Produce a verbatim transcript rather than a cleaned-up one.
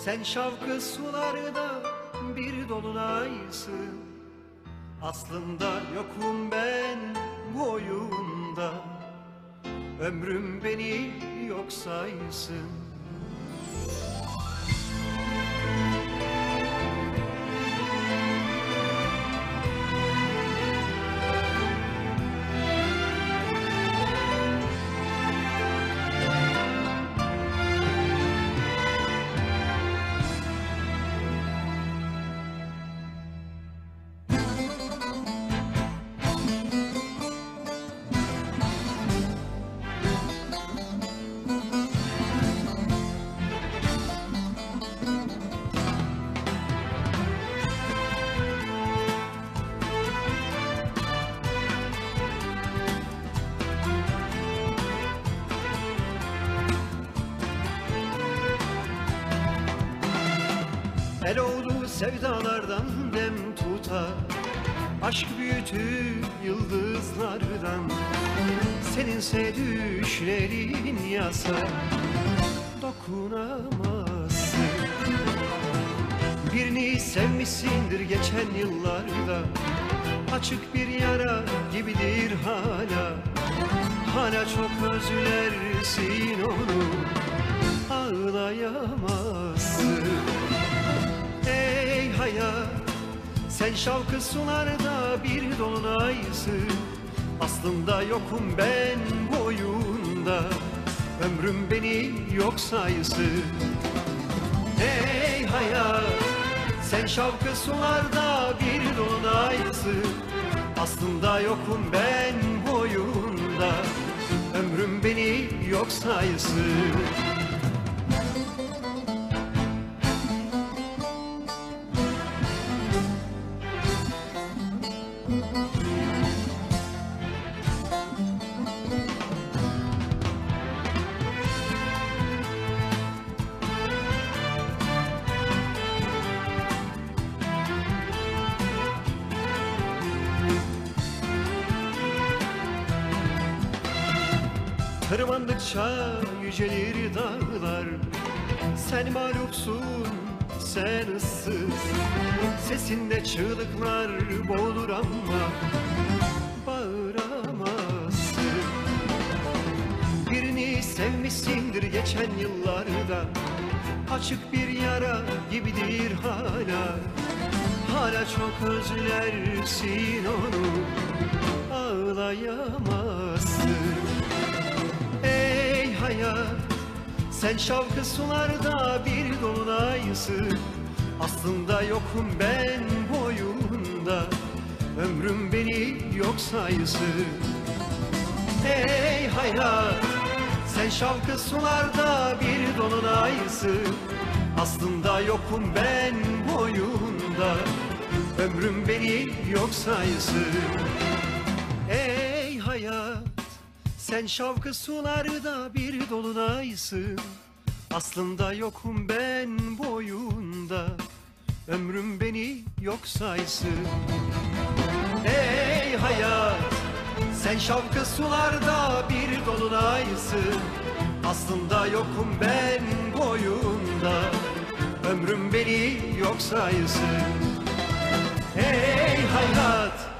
Sen şavkı sularda bir dolunaysın. Aslında yokum ben bu oyunda. Ömrüm beni yok saysın. Eroğlu sevdalardan dem tutar, aşk büyütür yıldızlardan. Seninse düşlerin yasa, dokunamazsın. Birini sevmişsindir geçen yıllarda, açık bir yara gibidir hala. Hala çok özlersin onu, ağlayamazsın. Ey hayat, sen şavkı sularda bir dolunaysın. Aslında yokum ben bu oyunda, ömrüm beni yok saysın. Ey hayat, sen şavkı sularda bir dolunaysın. Aslında yokum ben bu oyunda, ömrüm beni yok saysın. Tırmandıkça yücelir dağlar, sen mağlupsun, sen ıssız. Sesinde çığlıklar boğulur ama bağıramazsın. Birini sevmişsindir geçen yıllarda, açık bir yara gibidir hala. Hala çok özlersin onu, ağlayamazsın. Ey hayat, sen şavkı sularda bir dolunaysın. Aslında yokum ben bu oyunda, ömrüm beni yok saysın. Ey hayat, sen şavkı sularda bir dolunaysın. Aslında yokum ben bu oyunda, ömrüm beni yok saysın. Ey hayat, sen şavkı sularda bir dolunaysın. Aslında yokum ben bu oyunda, ömrüm beni yok saysın. Ey hayat, sen şavkı sularda bir dolunaysın. Aslında yokum ben bu oyunda, ömrüm beni yok saysın. Ey hayat,